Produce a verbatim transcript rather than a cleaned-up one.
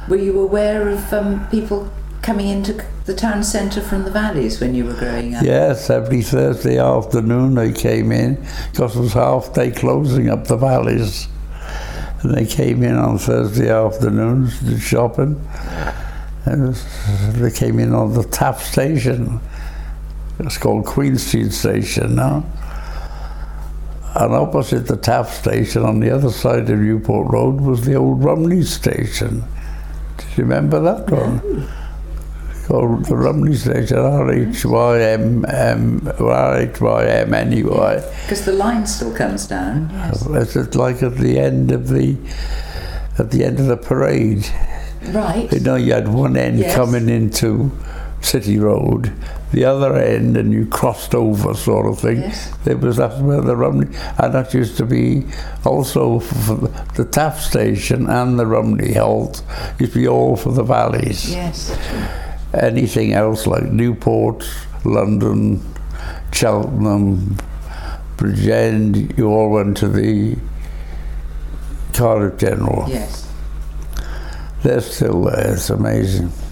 Were you aware of um, people coming into the town centre from the valleys when you were growing up? Yes, every Thursday afternoon they came in, because it was half day closing up the valleys. And they came in on Thursday afternoons to shopping. And they came in on the Taff station. It's called Queen Street Station now. And opposite the Taff station, on the other side of Newport Road, was the old Rumney station. Do you remember that one? Called the Rumney station, R H Y M M, R H Y M N E Y. Because the line still comes down. Yes. It's like at the end of the, at the end of the parade. Right. You know, you had one end Yes. coming into City Road, the other end, and you crossed over, sort of thing. Yes. There was that's where the Rumney, and that used to be also for the Taff station and the Rumney halt used to be all for the valleys. Yes. Anything else like Newport, London, Cheltenham, Bridgend, you all went to the Cardiff General. Yes. They're still there. It's amazing.